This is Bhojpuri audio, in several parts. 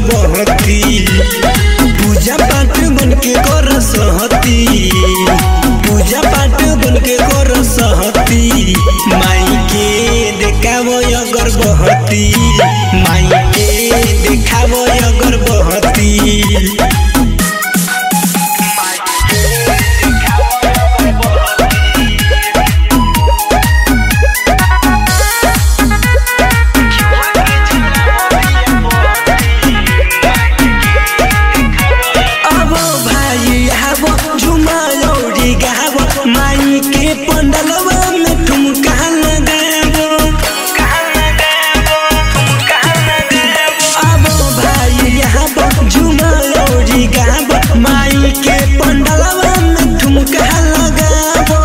अगरबत्ती पूजा पाठ बन के कर सहती पूजा पाठ बन के कर सहती माई के देखाव अगरबत्ती माई के देखाव अगरबत्ती माई के पंडलवा में ठुमका लगाबो अब भाई यहाँ झुमा लौरी गाबो माई के पंडलवा में ठुमका लगाबो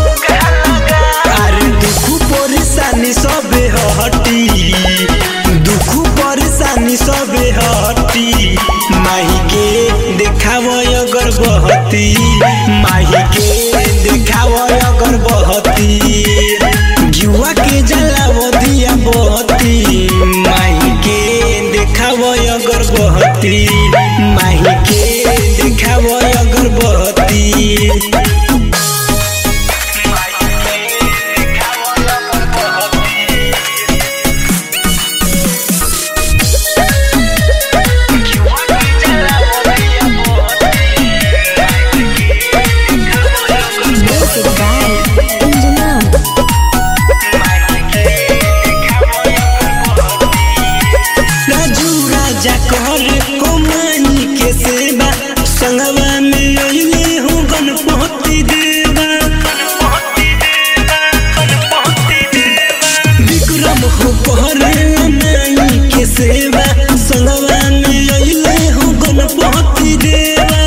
अरे दुख परेशानी सबे हटी दुख परेशानी सबे हटी माई के देखाव अगरबत्ती माई के देखाव अगरबत्ती जुआ के जलाव दिया बत्ती माई के देखाव अगरबत्ती माई के देखाव अगरबत्ती संगवा में अइले हो गणपति देवा विक्रम हो कहरे माई के सेवा संगवा में अइले हो गणपति देवा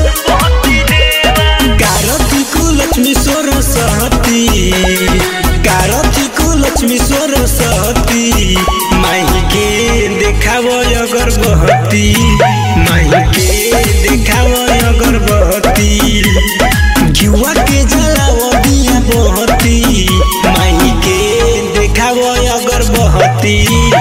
कार्तिक लक्ष्मी सरस्वती कार्तिक लक्ष्मी सरस्वती माई के देखाव अगरबत्ती माई के देखाव अगरबत्ती जुआ के जलाव दिया बत्ती माई के देखाव अगरबत्ती।